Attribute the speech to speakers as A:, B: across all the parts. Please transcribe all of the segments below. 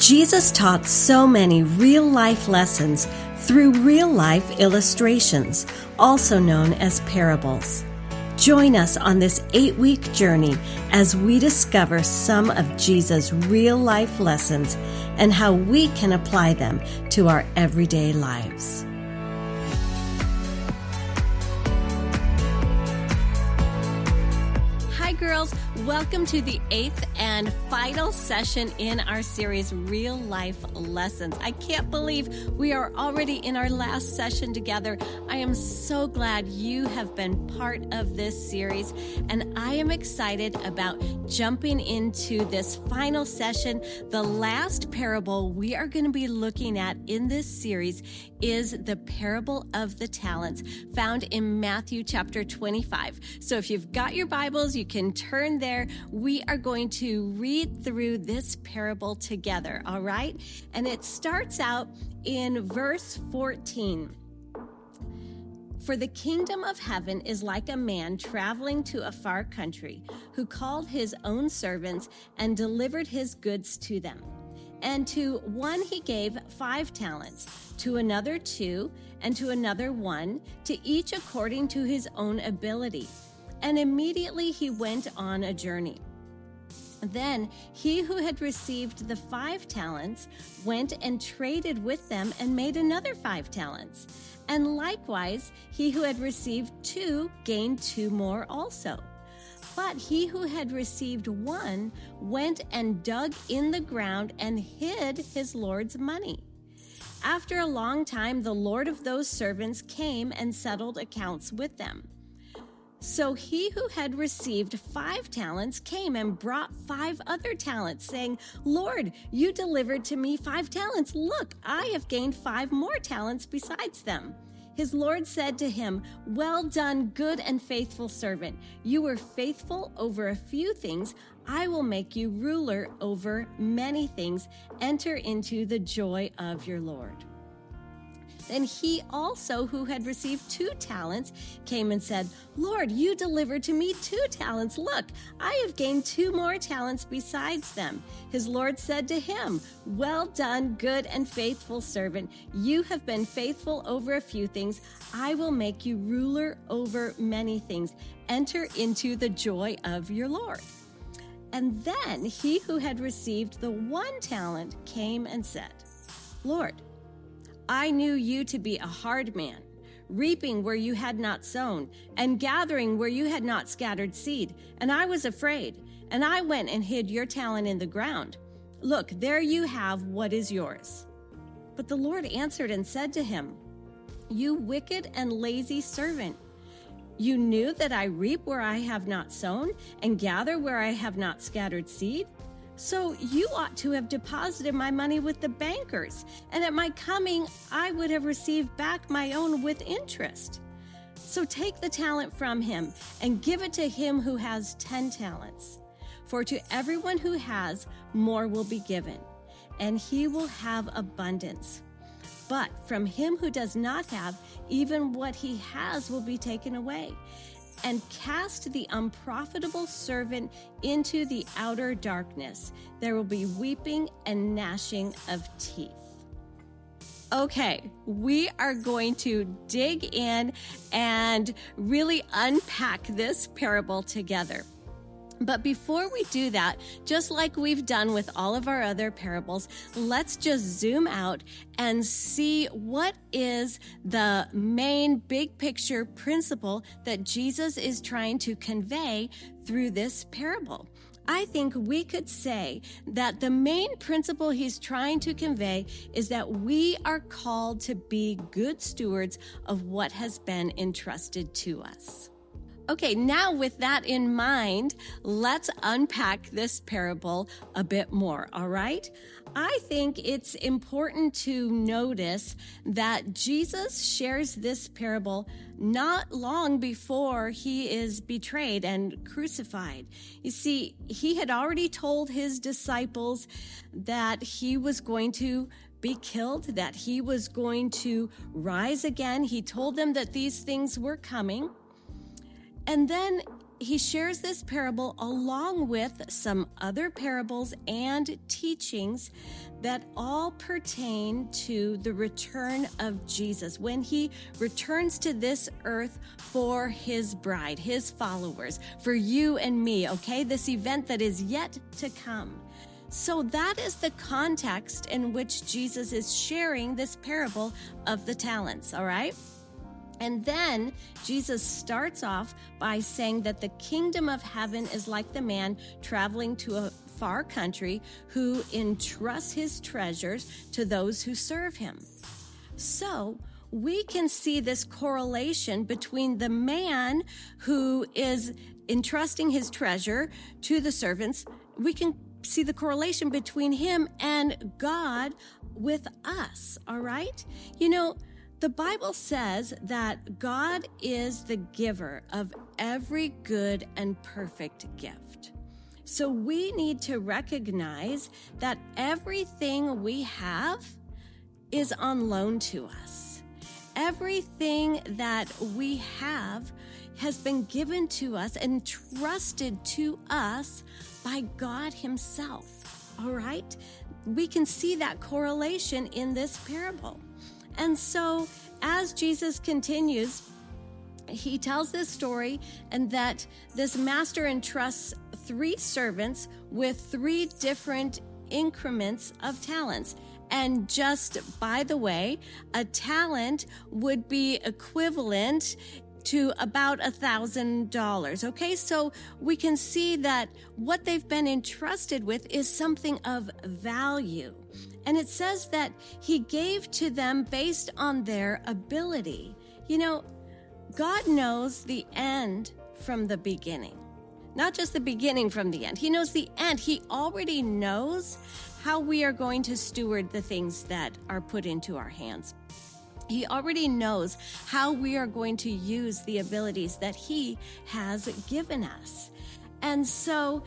A: Jesus taught so many real-life lessons through real-life illustrations, also known as parables. Join us on this 8-week journey as we discover some of Jesus' real-life lessons and how we can apply them to our everyday lives. Hi, girls. Welcome to the 8th and final session in our series, Real Life Lessons. I can't believe we are already in our last session together. I am so glad you have been part of this series, and I am excited about jumping into this final session. The last parable we are going to be looking at in this series is the parable of the talents, found in Matthew chapter 25. So if you've got your Bibles, you can turn there. We are going to read through this parable together, all right? And it starts out in verse 14. For the kingdom of heaven is like a man traveling to a far country, who called his own servants and delivered his goods to them. And to one he gave 5 talents, to another 2, and to another 1, to each according to his own ability. And immediately he went on a journey. Then he who had received the 5 talents went and traded with them and made another 5 talents. And likewise, he who had received 2 gained 2 more also. But he who had received 1 went and dug in the ground and hid his Lord's money. After a long time, the Lord of those servants came and settled accounts with them. So he who had received 5 talents came and brought 5 other talents, saying, Lord, you delivered to me 5 talents. Look, I have gained 5 more talents besides them. His Lord said to him, Well done, good and faithful servant. You were faithful over a few things. I will make you ruler over many things. Enter into the joy of your Lord. Then he also, who had received 2 talents, came and said, Lord, you delivered to me 2 talents. Look, I have gained 2 more talents besides them. His Lord said to him, Well done, good and faithful servant. You have been faithful over a few things. I will make you ruler over many things. Enter into the joy of your Lord. And then he who had received the 1 talent came and said, Lord, I knew you to be a hard man, reaping where you had not sown, and gathering where you had not scattered seed. And I was afraid, and I went and hid your talent in the ground. Look, there you have what is yours. But the Lord answered and said to him, You wicked and lazy servant, you knew that I reap where I have not sown, and gather where I have not scattered seed? So you ought to have deposited my money with the bankers, and at my coming I would have received back my own with interest. So take the talent from him and give it to him who has 10 talents. For to everyone who has, more will be given, and he will have abundance. But from him who does not have, even what he has will be taken away. And cast the unprofitable servant into the outer darkness. There will be weeping and gnashing of teeth. Okay, we are going to dig in and really unpack this parable together. But before we do that, just like we've done with all of our other parables, let's just zoom out and see what is the main big picture principle that Jesus is trying to convey through this parable. I think we could say that the main principle he's trying to convey is that we are called to be good stewards of what has been entrusted to us. Okay, now with that in mind, let's unpack this parable a bit more, all right? I think it's important to notice that Jesus shares this parable not long before he is betrayed and crucified. You see, he had already told his disciples that he was going to be killed, that he was going to rise again. He told them that these things were coming. And then he shares this parable along with some other parables and teachings that all pertain to the return of Jesus, when he returns to this earth for his bride, his followers, for you and me, okay? This event that is yet to come. So that is the context in which Jesus is sharing this parable of the talents, all right? And then Jesus starts off by saying that the kingdom of heaven is like the man traveling to a far country who entrusts his treasures to those who serve him. So we can see this correlation between the man who is entrusting his treasure to the servants. We can see the correlation between him and God with us, all right? You know, the Bible says that God is the giver of every good and perfect gift. So we need to recognize that everything we have is on loan to us. Everything that we have has been given to us and trusted to us by God himself, all right? We can see that correlation in this parable. And so as Jesus continues, he tells this story and that this master entrusts 3 servants with 3 different increments of talents. And just by the way, a talent would be equivalent to about $1,000. Okay, so we can see that what they've been entrusted with is something of value. And it says that he gave to them based on their ability. You know, God knows the end from the beginning, not just the beginning from the end. He knows the end. He already knows how we are going to steward the things that are put into our hands. He already knows how we are going to use the abilities that he has given us. And so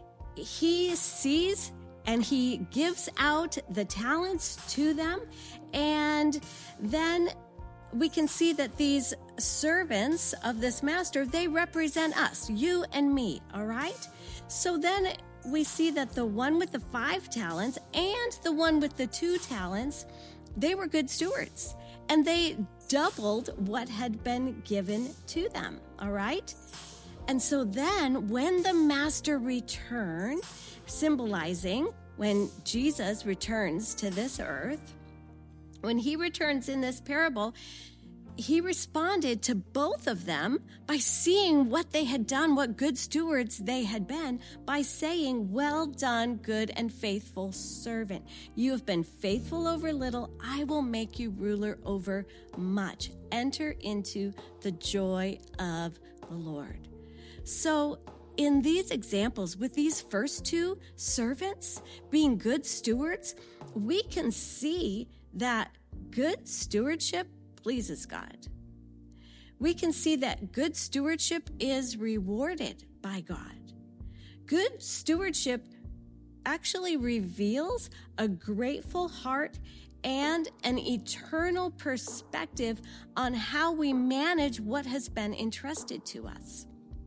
A: he sees and he gives out the talents to them. And then we can see that these servants of this master, they represent us, you and me, all right? So then we see that the one with the 5 talents and the one with the 2 talents, they were good stewards. And they doubled what had been given to them, all right? And so then when the master returned, symbolizing when Jesus returns to this earth, when he returns in this parable, he responded to both of them by seeing what they had done, what good stewards they had been, by saying, "Well done, good and faithful servant. You have been faithful over little. I will make you ruler over much. Enter into the joy of the Lord." So in these examples, with these first 2 servants being good stewards, we can see that good stewardship pleases God. We can see that good stewardship is rewarded by God. Good stewardship actually reveals a grateful heart and an eternal perspective on how we manage what has been entrusted to us.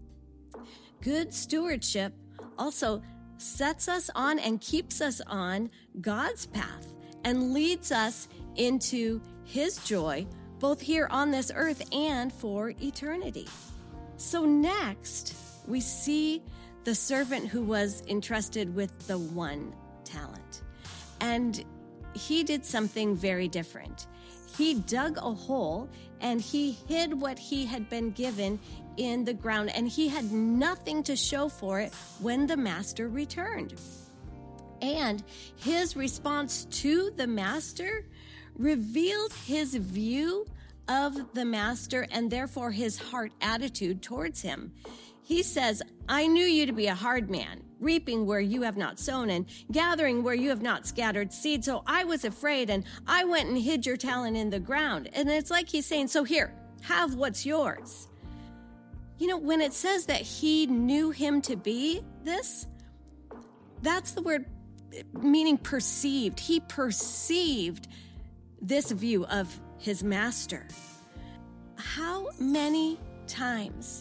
A: Good stewardship also sets us on and keeps us on God's path and leads us into his joy, both here on this earth and for eternity. So next, we see the servant who was entrusted with the 1 talent. And he did something very different. He dug a hole and he hid what he had been given in the ground, and he had nothing to show for it when the master returned. And his response to the master revealed his view of the master and therefore his heart attitude towards him. He says, "I knew you to be a hard man, reaping where you have not sown and gathering where you have not scattered seed. So I was afraid and I went and hid your talent in the ground." And it's like he's saying, so here, have what's yours. You know, when it says that he knew him to be this, that's the word meaning perceived. He perceived this view of his master. How many times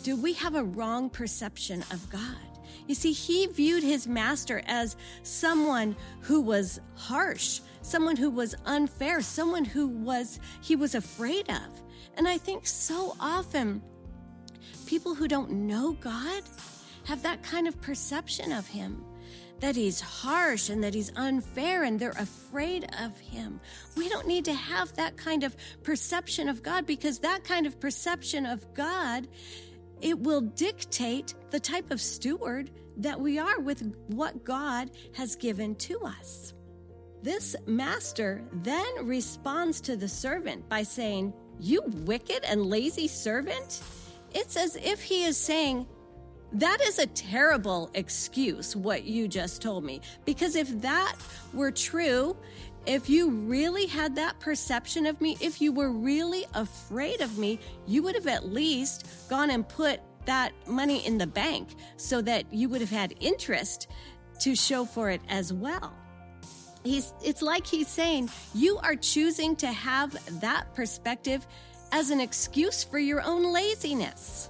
A: do we have a wrong perception of God? You see, he viewed his master as someone who was harsh, someone who was unfair, someone he was afraid of. And I think so often people who don't know God have that kind of perception of him, that he's harsh and that he's unfair and they're afraid of him. We don't need to have that kind of perception of God, because that kind of perception of God, it will dictate the type of steward that we are with what God has given to us. This master then responds to the servant by saying, "You wicked and lazy servant." It's as if he is saying, that is a terrible excuse, what you just told me. Because if that were true, if you really had that perception of me, if you were really afraid of me, you would have at least gone and put that money in the bank so that you would have had interest to show for it as well. It's like he's saying, you are choosing to have that perspective as an excuse for your own laziness.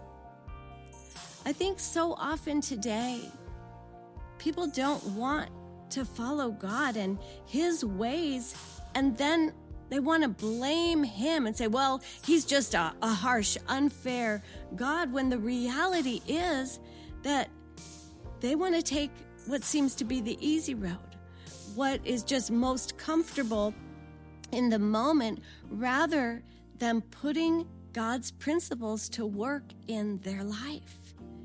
A: I think so often today, people don't want to follow God and his ways, and then they want to blame him and say, well, he's just a harsh, unfair God, when the reality is that they want to take what seems to be the easy road, what is just most comfortable in the moment, rather than putting God's principles to work in their life.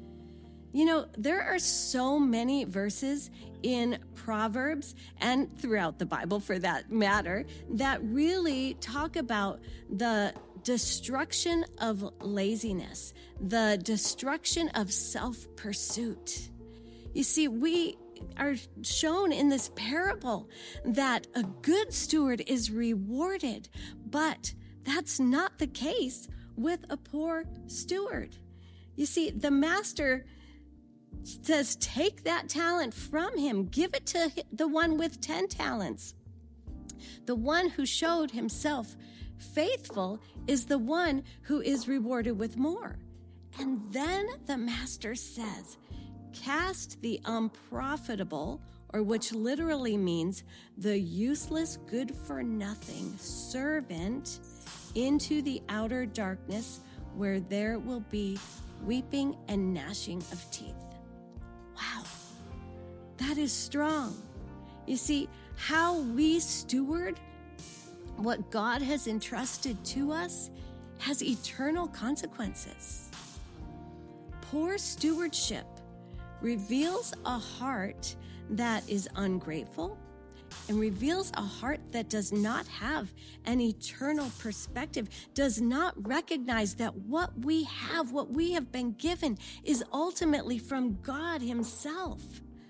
A: You know, there are so many verses in Proverbs and throughout the Bible, for that matter, that really talk about the destruction of laziness, the destruction of self-pursuit. You see, we are shown in this parable that a good steward is rewarded, but that's not the case with a poor steward. You see, the master says, take that talent from him, give it to the one with 10 talents. The one who showed himself faithful is the one who is rewarded with more. And then the master says, cast the unprofitable, or which literally means the useless, good-for-nothing servant, into the outer darkness, where there will be weeping and gnashing of teeth. Wow, that is strong. You see, how we steward what God has entrusted to us has eternal consequences. Poor stewardship reveals a heart that is ungrateful and reveals a heart that does not have an eternal perspective, does not recognize that what we have been given, is ultimately from God himself.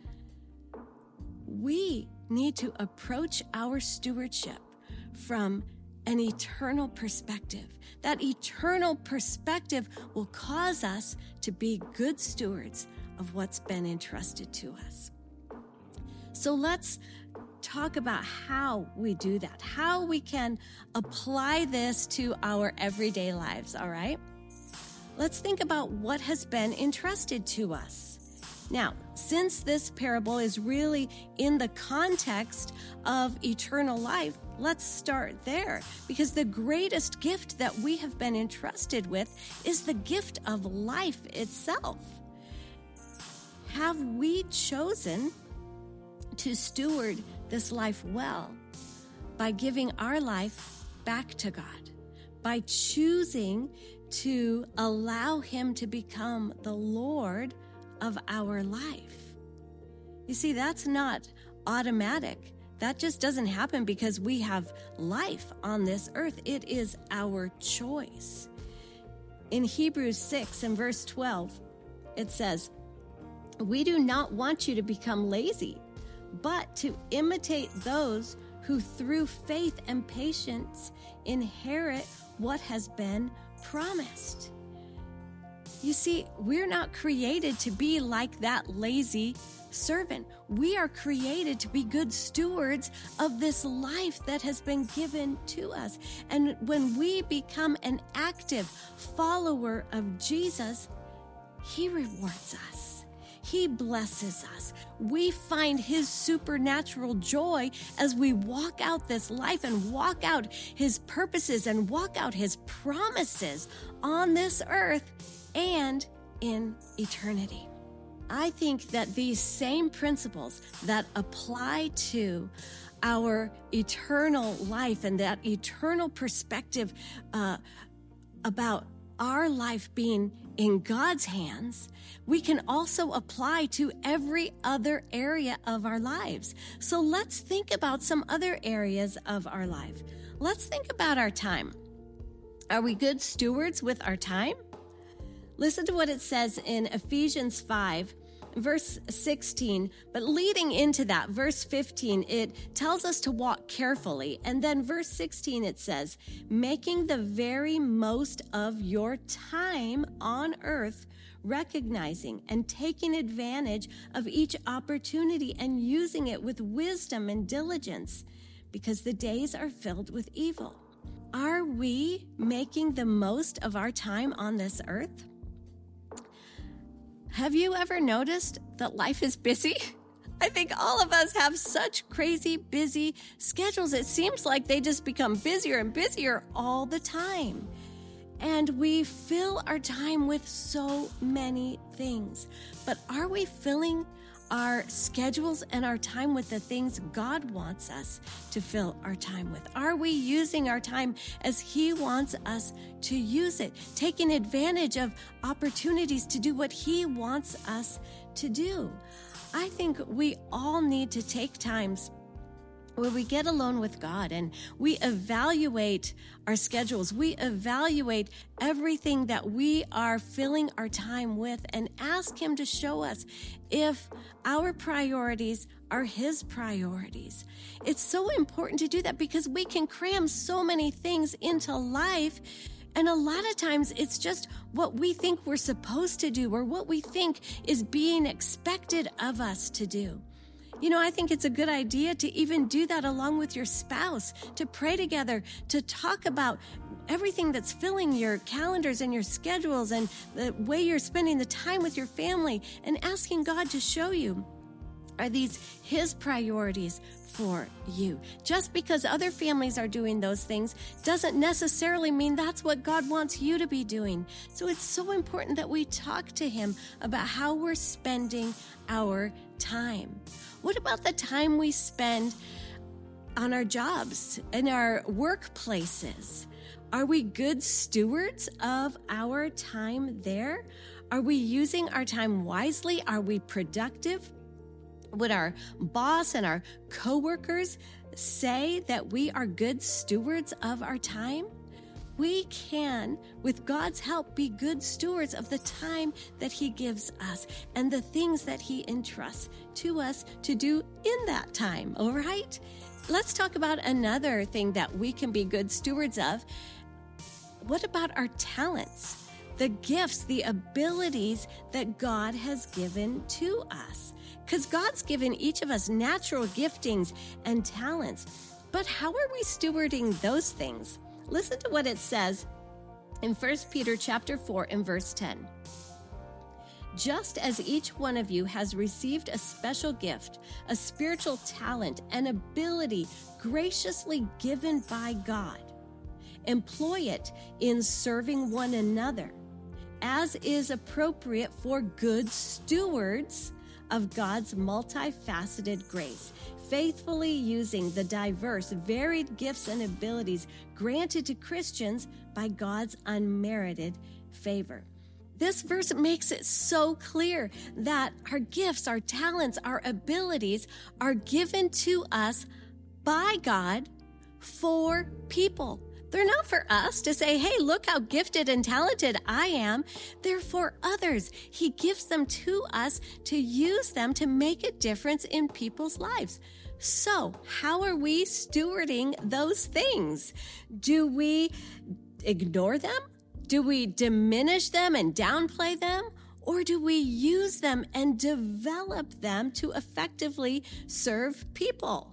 A: We need to approach our stewardship from an eternal perspective. That eternal perspective will cause us to be good stewards of what's been entrusted to us. So let's talk about how we do that, how we can apply this to our everyday lives, all right? Let's think about what has been entrusted to us. Now, since this parable is really in the context of eternal life, let's start there, because the greatest gift that we have been entrusted with is the gift of life itself. Have we chosen to steward this life well by giving our life back to God, by choosing to allow him to become the Lord of our life? You see, that's not automatic. That just doesn't happen because we have life on this earth. It is our choice. In Hebrews 6 and verse 12, it says, "We do not want you to become lazy, but to imitate those who through faith and patience inherit what has been promised." You see, we're not created to be like that lazy servant. We are created to be good stewards of this life that has been given to us. And when we become an active follower of Jesus, He rewards us. He blesses us. We find His supernatural joy as we walk out this life and walk out His purposes and walk out His promises on this earth and in eternity. I think that these same principles that apply to our eternal life and that eternal perspective about our life being in God's hands, we can also apply to every other area of our lives. So let's think about some other areas of our life. Let's think about our time. Are we good stewards with our time? Listen to what it says in Ephesians 5, verse 16, but leading into that, verse 15, it tells us to walk carefully. And then verse 16, it says, making the very most of your time on earth, recognizing and taking advantage of each opportunity and using it with wisdom and diligence, because the days are filled with evil. Are we making the most of our time on this earth? Have you ever noticed that life is busy? I think all of us have such crazy, busy schedules. It seems like they just become busier and busier all the time. And we fill our time with so many things. But are we filling our schedules and our time with the things God wants us to fill our time with? Are we using our time as He wants us to use it, taking advantage of opportunities to do what He wants us to do? I think we all need to take times where we get alone with God and we evaluate our schedules. We evaluate everything that we are filling our time with and ask Him to show us if our priorities are His priorities. It's so important to do that because we can cram so many things into life. And a lot of times it's just what we think we're supposed to do or what we think is being expected of us to do. You know, I think it's a good idea to even do that along with your spouse, to pray together, to talk about everything that's filling your calendars and your schedules and the way you're spending the time with your family and asking God to show you, are these His priorities for you? Just because other families are doing those things doesn't necessarily mean that's what God wants you to be doing. So it's so important that we talk to Him about how we're spending our time. What about the time we spend on our jobs, in our workplaces? Are we good stewards of our time there? Are we using our time wisely? Are we productive? Would our boss and our coworkers say that we are good stewards of our time? We can, with God's help, be good stewards of the time that He gives us and the things that He entrusts to us to do in that time, all right? Let's talk about another thing that we can be good stewards of. What about our talents, the gifts, the abilities that God has given to us? Because God's given each of us natural giftings and talents. But how are we stewarding those things? Listen to what it says in 1 Peter chapter 4 and verse 10. Just as each one of you has received a special gift, a spiritual talent, an ability graciously given by God, employ it in serving one another, as is appropriate for good stewards of God's multifaceted grace, faithfully using the diverse, varied gifts and abilities granted to Christians by God's unmerited favor. This verse makes it so clear that our gifts, our talents, our abilities are given to us by God for people. They're not for us to say, hey, look how gifted and talented I am. They're for others. He gives them to us to use them to make a difference in people's lives. So how are we stewarding those things? Do we ignore them? Do we diminish them and downplay them? Or do we use them and develop them to effectively serve people?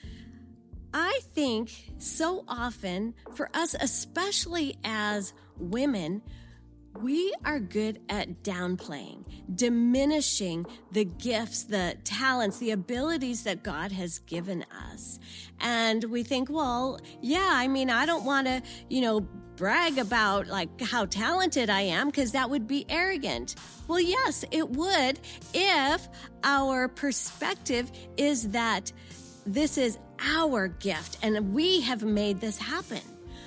A: I think so often for us, especially as women, we are good at downplaying, diminishing the gifts, the talents, the abilities that God has given us. And we think, well, yeah, I don't want to, brag about like how talented I am, because that would be arrogant. Well, yes, it would, if our perspective is that this is our gift and we have made this happen.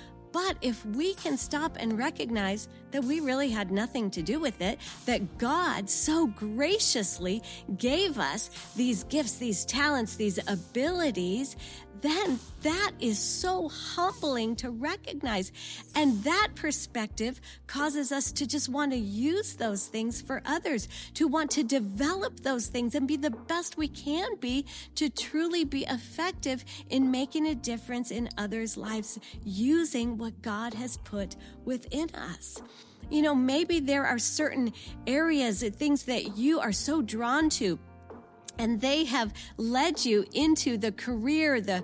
A: But if we can stop and recognize that we really had nothing to do with it, that God so graciously gave us these gifts, these talents, these abilities, then that is so humbling to recognize. And that perspective causes us to just want to use those things for others, to want to develop those things and be the best we can be to truly be effective in making a difference in others' lives using what God has put within us. Maybe there are certain areas, things that you are so drawn to, and they have led you into the career, the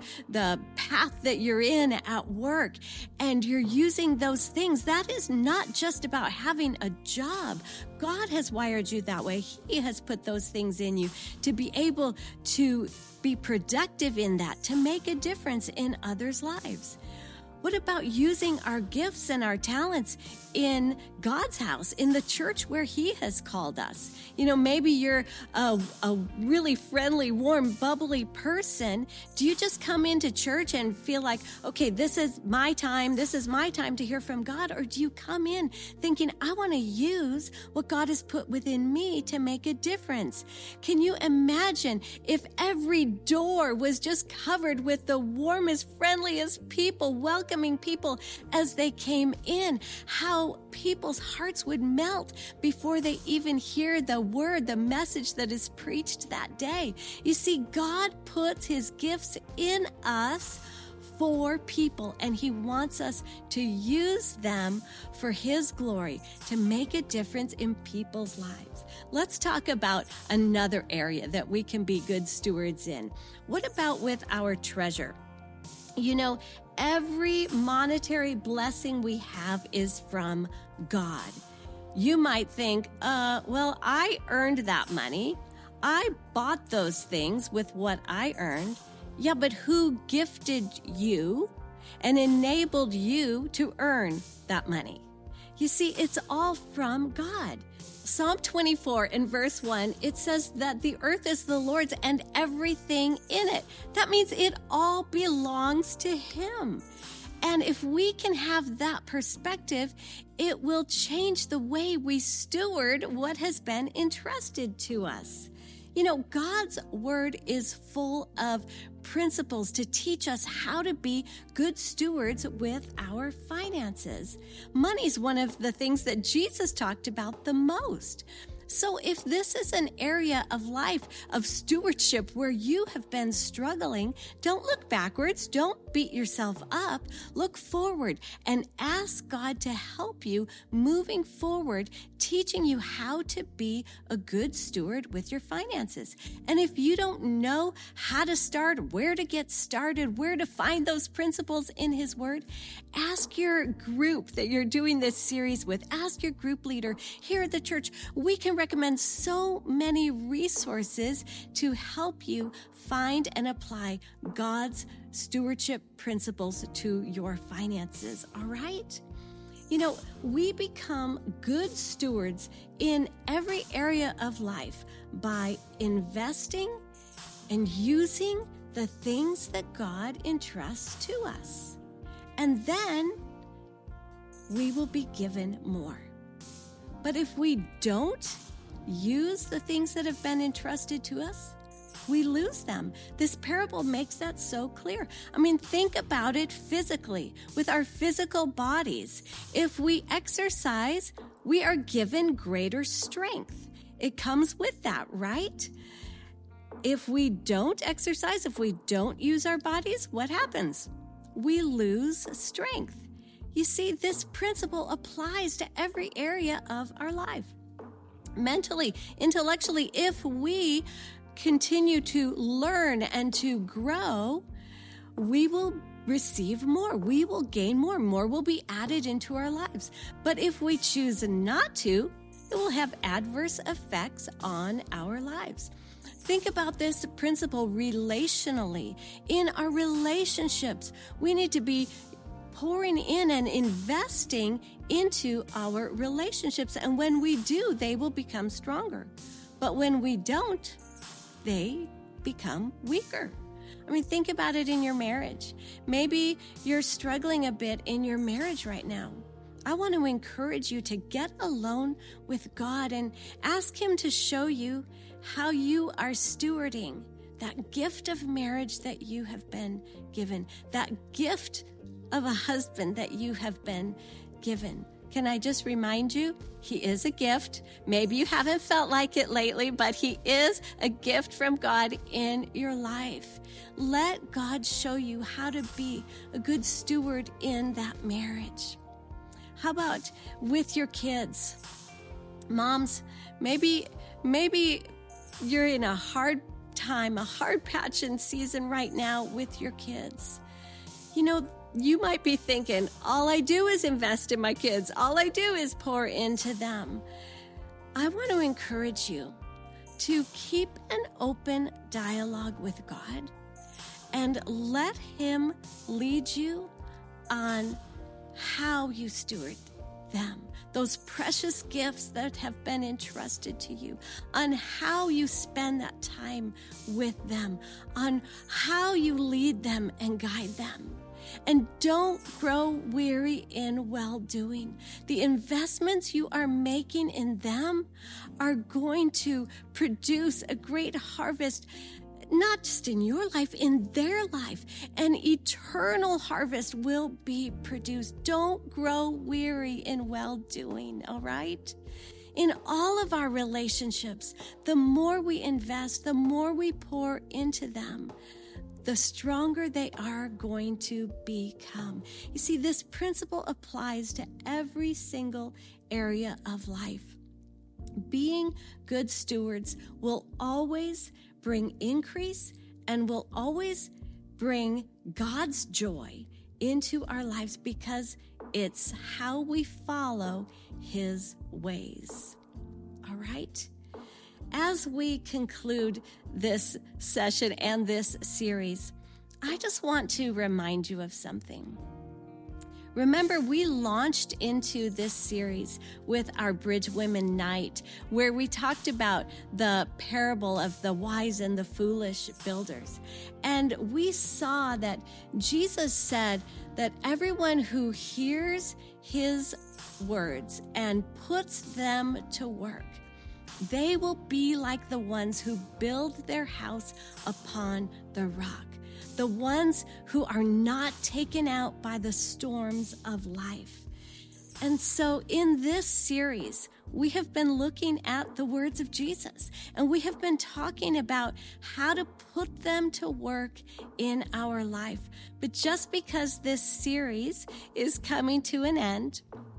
A: path that you're in at work, and you're using those things. That is not just about having a job. God has wired you that way. He has put those things in you to be able to be productive in that, to make a difference in others' lives. What about using our gifts and our talents in God's house, in the church where He has called us? Maybe you're a really friendly, warm, bubbly person. Do you just come into church and feel like, okay, this is my time to hear from God? Or do you come in thinking, I want to use what God has put within me to make a difference? Can you imagine if every door was just covered with the warmest, friendliest people, welcoming people as they came in? How people's hearts would melt before they even hear the word, the message that is preached that day. You see, God puts His gifts in us for people, and He wants us to use them for His glory, to make a difference in people's lives. Let's talk about another area that we can be good stewards in. What about with our treasure? Every monetary blessing we have is from God. You might think, well, I earned that money. I bought those things with what I earned. Yeah, but who gifted you and enabled you to earn that money? You see, it's all from God. Psalm 24 in verse 1, it says that the earth is the Lord's and everything in it. That means it all belongs to Him. And if we can have that perspective, it will change the way we steward what has been entrusted to us. God's word is full of principles to teach us how to be good stewards with our finances. Money's one of the things that Jesus talked about the most. So if this is an area of life, of stewardship, where you have been struggling, don't look backwards. Don't beat yourself up. Look forward and ask God to help you moving forward, teaching you how to be a good steward with your finances. And if you don't know how to start, where to get started, where to find those principles in His Word, ask your group that you're doing this series with. Ask your group leader here at the church. We can recommend so many resources to help you find and apply God's stewardship principles to your finances. All right? We become good stewards in every area of life by investing and using the things that God entrusts to us. And then we will be given more. But if we don't use the things that have been entrusted to us, we lose them. This parable makes that so clear. Think about it physically, with our physical bodies. If we exercise, we are given greater strength. It comes with that, right? If we don't exercise, if we don't use our bodies, what happens? We lose strength. You see, this principle applies to every area of our life. Mentally, intellectually, if we continue to learn and to grow, we will receive more. We will gain more. More will be added into our lives. But if we choose not to, it will have adverse effects on our lives. Think about this principle relationally. In our relationships, we need to be pouring in and investing into our relationships. And when we do, they will become stronger. But when we don't, they become weaker. I mean, think about it in your marriage. Maybe you're struggling a bit in your marriage right now. I want to encourage you to get alone with God and ask Him to show you how you are stewarding that gift of marriage that you have been given, that gift of a husband that you have been given. Can I just remind you, he is a gift. Maybe you haven't felt like it lately, but he is a gift from God in your life. Let God show you how to be a good steward in that marriage. How about with your kids? Moms, maybe you're in a hard time, a hard patch in season right now with your kids. You know, you might be thinking, all I do is invest in my kids. All I do is pour into them. I want to encourage you to keep an open dialogue with God and let Him lead you on how you steward them, those precious gifts that have been entrusted to you, on how you spend that time with them, on how you lead them and guide them. And don't grow weary in well-doing. The investments you are making in them are going to produce a great harvest, not just in your life, in their life. An eternal harvest will be produced. Don't grow weary in well-doing, all right? In all of our relationships, the more we invest, the more we pour into them, the stronger they are going to become. You see, this principle applies to every single area of life. Being good stewards will always bring increase and will always bring God's joy into our lives because it's how we follow His ways. All right? As we conclude this session and this series, I just want to remind you of something. Remember, we launched into this series with our Bridge Women Night, where we talked about the parable of the wise and the foolish builders. And we saw that Jesus said that everyone who hears His words and puts them to work, they will be like the ones who build their house upon the rock, the ones who are not taken out by the storms of life. And so in this series, we have been looking at the words of Jesus, and we have been talking about how to put them to work in our life. But just because this series is coming to an end,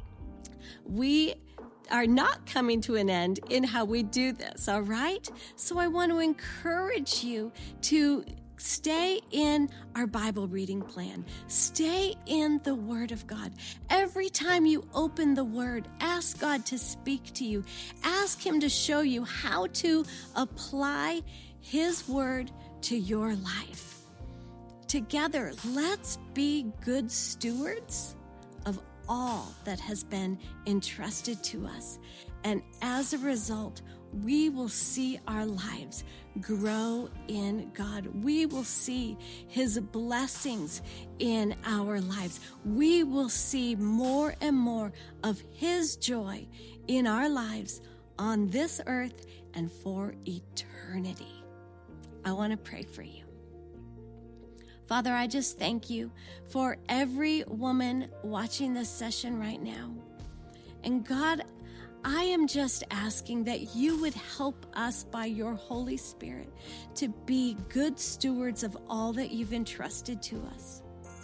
A: we are not coming to an end in how we do this, all right? So I want to encourage you to stay in our Bible reading plan. Stay in the Word of God. Every time you open the Word, ask God to speak to you. Ask Him to show you how to apply His Word to your life. Together, let's be good stewards of all that has been entrusted to us. And as a result, we will see our lives grow in God. We will see His blessings in our lives. We will see more and more of His joy in our lives on this earth and for eternity. I want to pray for you. Father, I just thank you for every woman watching this session right now. And God, I am just asking that you would help us by your Holy Spirit to be good stewards of all that you've entrusted to us.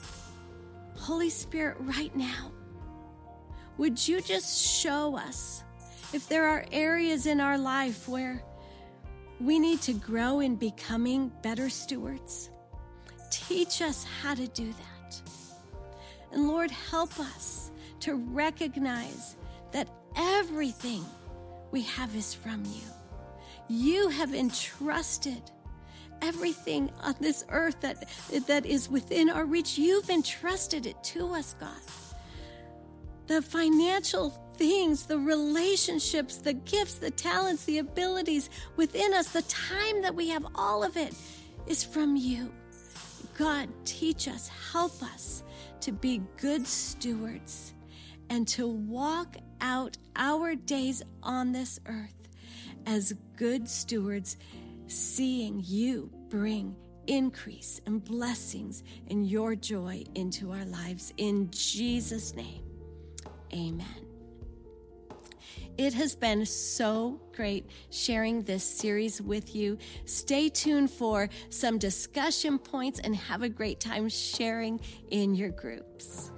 A: Holy Spirit, right now, would you just show us if there are areas in our life where we need to grow in becoming better stewards? teach us how to do that. And Lord, help us to recognize that everything we have is from you. You have entrusted everything on this earth that is within our reach. You've entrusted it to us, God. The financial things, the relationships, the gifts, the talents, the abilities within us, the time that we have, all of it is from you. God, teach us, help us to be good stewards and to walk out our days on this earth as good stewards, seeing you bring increase and blessings and your joy into our lives. In Jesus' name, amen. It has been so great sharing this series with you. Stay tuned for some discussion points and have a great time sharing in your groups.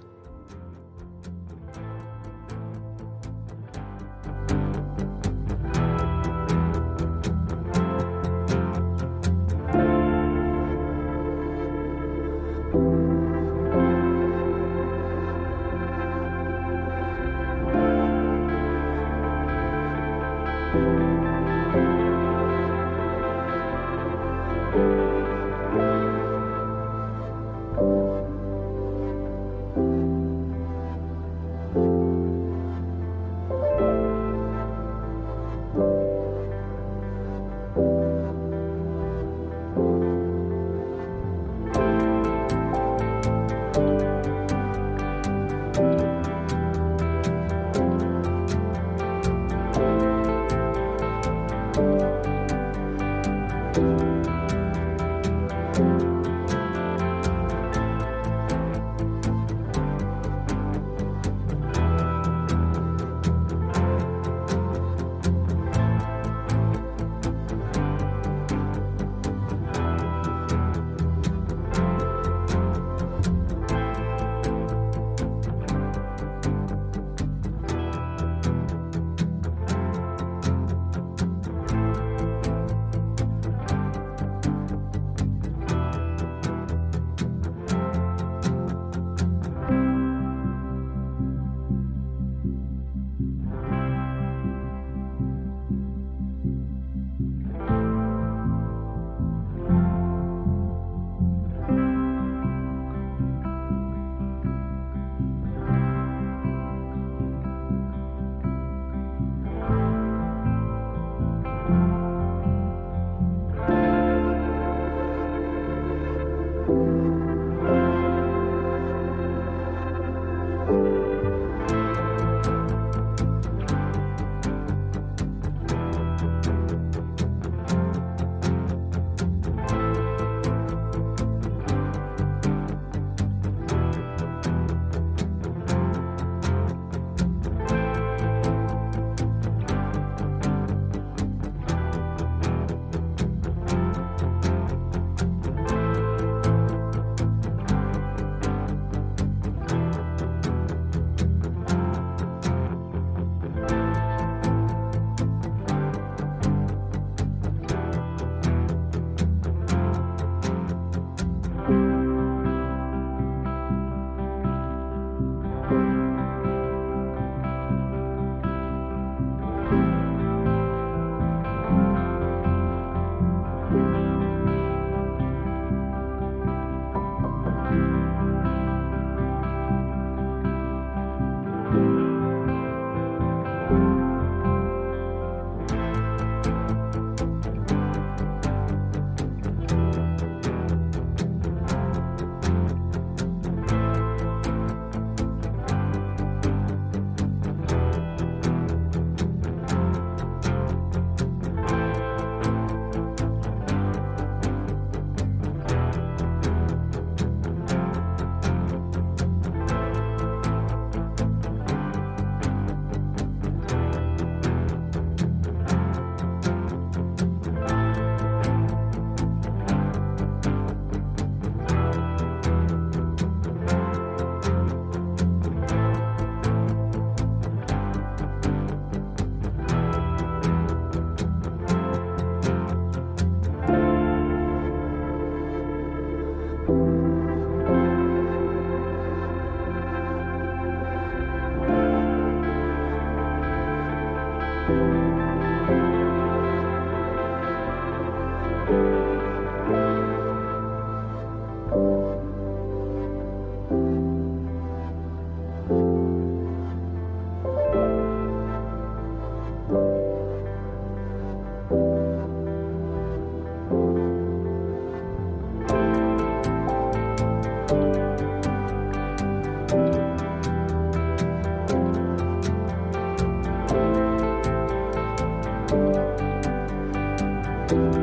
A: you.